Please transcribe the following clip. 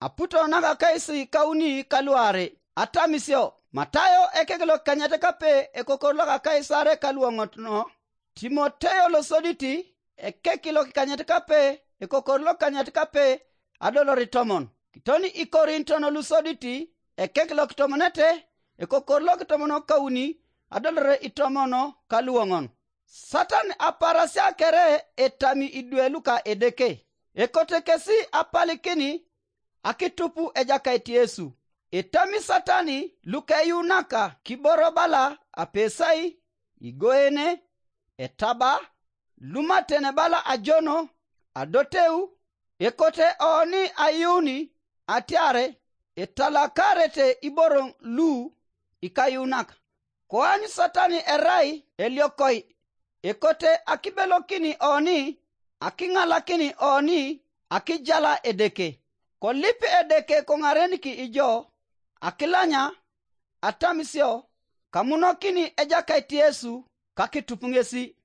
aputo naga kaisi kauni kaluare atamisio Matayo ekegelo kanyate kape ekokolo ka kaisare kaluongotno Timoteo lo soditi ekekilo kanyate kape ekokolo kanyate kape adolori tomon kitoni i Korinto no lusoditi ekekilo kitomonete ekokolo kitomono kauni adolore itomono kaluongon Satan aparasia kere etami idweluka edeke ekotekesi apalikini akitupu ejakaiti Yesu etami satani lukeyunaka kiborobala apesai igoene etaba lumatene bala ajono adoteu ekote oni ayuni atiare etalakarete iborong lu ikayunaka koani satani erai eliokoi ekote akibelokini oni akingalakini oni akijala edeke kolipi edeke kongareniki ijo akilanya atamisio kamunokini ejakaiti Yesu kakitupungesi